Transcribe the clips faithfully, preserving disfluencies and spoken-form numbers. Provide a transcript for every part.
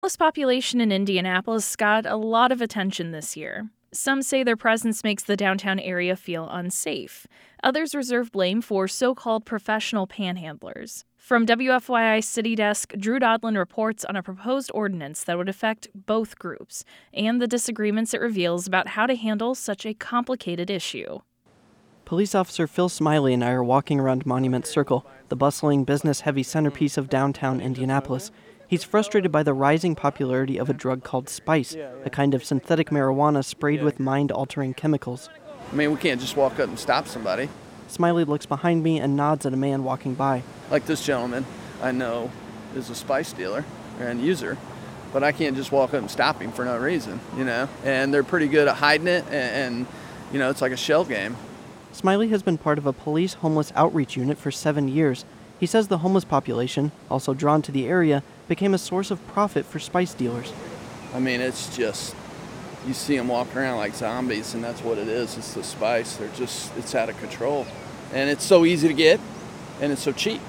homeless population in Indianapolis got a lot of attention this year. Some say their presence makes the downtown area feel unsafe. Others reserve blame for so-called professional panhandlers. From W F Y I City Desk, Drew Dodlin reports on a proposed ordinance that would affect both groups and the disagreements it reveals about how to handle such a complicated issue. Police Officer Phil Smiley and I are walking around Monument Circle, the bustling, business-heavy centerpiece of downtown Indianapolis. He's frustrated by the rising popularity of a drug called Spice, a kind of synthetic marijuana sprayed with mind-altering chemicals. I mean, we can't just walk up and stop somebody. Smiley looks behind me and nods at a man walking by. Like this gentleman I know is a Spice dealer and user, but I can't just walk up and stop him for no reason, you know? And they're pretty good at hiding it, and, and you know, it's like a shell game. Smiley has been part of a police homeless outreach unit for seven years. He says the homeless population, also drawn to the area, became a source of profit for Spice dealers. I mean, it's just, you see them walking around like zombies, and that's what it is. It's the Spice. They're just, it's out of control. And it's so easy to get, and it's so cheap.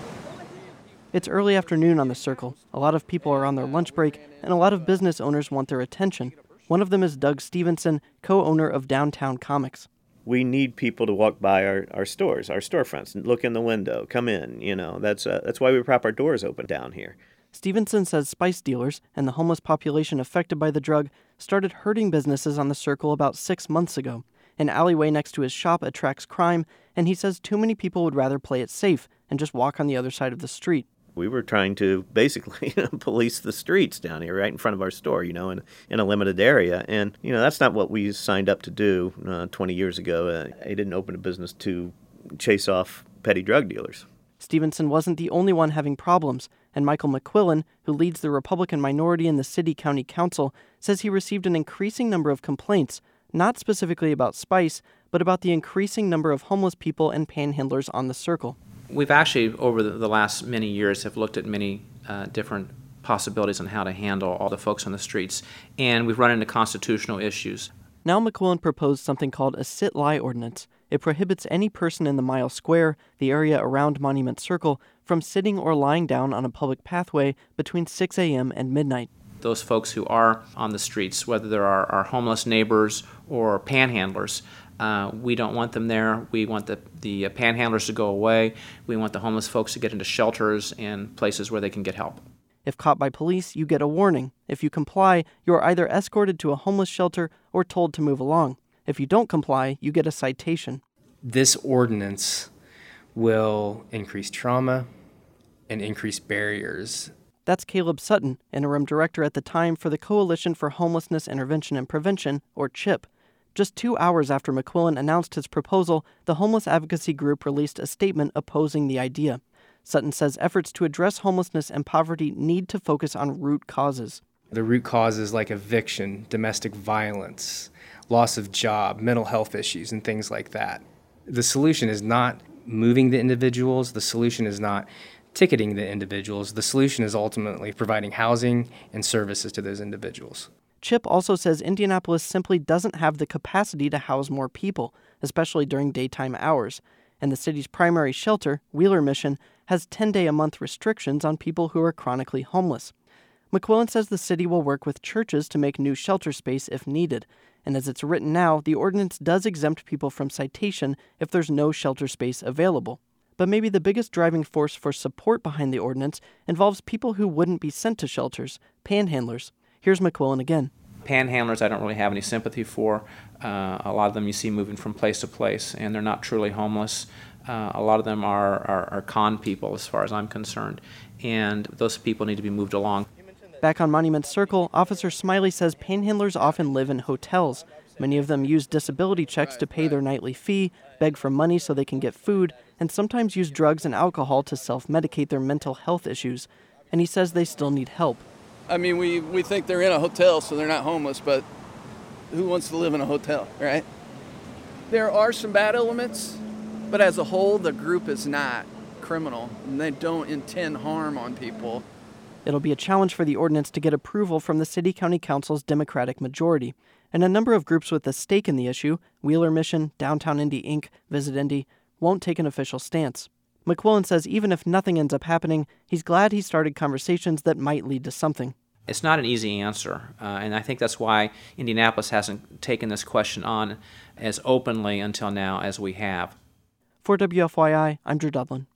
It's early afternoon on the Circle. A lot of people are on their lunch break, and a lot of business owners want their attention. One of them is Doug Stevenson, co-owner of Downtown Comics. We need people to walk by our, our stores, our storefronts, and look in the window, come in, you know. That's uh, that's why we prop our doors open down here. Stevenson says Spice dealers and the homeless population affected by the drug started hurting businesses on the Circle about six months ago. An alleyway next to his shop attracts crime, and he says too many people would rather play it safe and just walk on the other side of the street. We were trying to basically police the streets down here right in front of our store, you know, in, in a limited area. And, you know, that's not what we signed up to do uh, twenty years ago. Uh, I didn't open a business to chase off petty drug dealers. Stevenson wasn't the only one having problems, and Michael McQuillan, who leads the Republican minority in the City-County Council, says he received an increasing number of complaints, not specifically about Spice, but about the increasing number of homeless people and panhandlers on the Circle. We've actually, over the last many years, have looked at many uh, different possibilities on how to handle all the folks on the streets, and we've run into constitutional issues. Now McQuillan proposed something called a sit-lie ordinance. It prohibits any person in the mile square, the area around Monument Circle, from sitting or lying down on a public pathway between six a.m. and midnight. Those folks who are on the streets, whether they're our, our homeless neighbors or panhandlers, Uh, we don't want them there. We want the, the panhandlers to go away. We want the homeless folks to get into shelters and places where they can get help. If caught by police, you get a warning. If you comply, you are either escorted to a homeless shelter or told to move along. If you don't comply, you get a citation. This ordinance will increase trauma and increase barriers. That's Caleb Sutton, interim director at the time for the Coalition for Homelessness Intervention and Prevention, or CHIP. Just two hours after McQuillan announced his proposal, the homeless advocacy group released a statement opposing the idea. Sutton says efforts to address homelessness and poverty need to focus on root causes. The root causes like eviction, domestic violence, loss of job, mental health issues, and things like that. The solution is not moving the individuals. The solution is not ticketing the individuals. The solution is ultimately providing housing and services to those individuals. CHIP also says Indianapolis simply doesn't have the capacity to house more people, especially during daytime hours. And the city's primary shelter, Wheeler Mission, has ten-day-a-month restrictions on people who are chronically homeless. McQuillan says the city will work with churches to make new shelter space if needed. And as it's written now, the ordinance does exempt people from citation if there's no shelter space available. But maybe the biggest driving force for support behind the ordinance involves people who wouldn't be sent to shelters, panhandlers. Here's McQuillan again. Panhandlers I don't really have any sympathy for. Uh, a lot of them you see moving from place to place, and they're not truly homeless. Uh, a lot of them are, are, are con people as far as I'm concerned, and those people need to be moved along. Back on Monument Circle, Officer Smiley says panhandlers often live in hotels. Many of them use disability checks to pay their nightly fee, beg for money so they can get food, and sometimes use drugs and alcohol to self-medicate their mental health issues. And he says they still need help. I mean, we, we think they're in a hotel, so they're not homeless, but who wants to live in a hotel, right? There are some bad elements, but as a whole, the group is not criminal, and they don't intend harm on people. It'll be a challenge for the ordinance to get approval from the City-County Council's Democratic majority. And a number of groups with a stake in the issue, Wheeler Mission, Downtown Indy Incorporated, Visit Indy, won't take an official stance. McQuillan says even if nothing ends up happening, he's glad he started conversations that might lead to something. It's not an easy answer, uh, and I think that's why Indianapolis hasn't taken this question on as openly until now as we have. For W F Y I, I'm Drew Dudlin.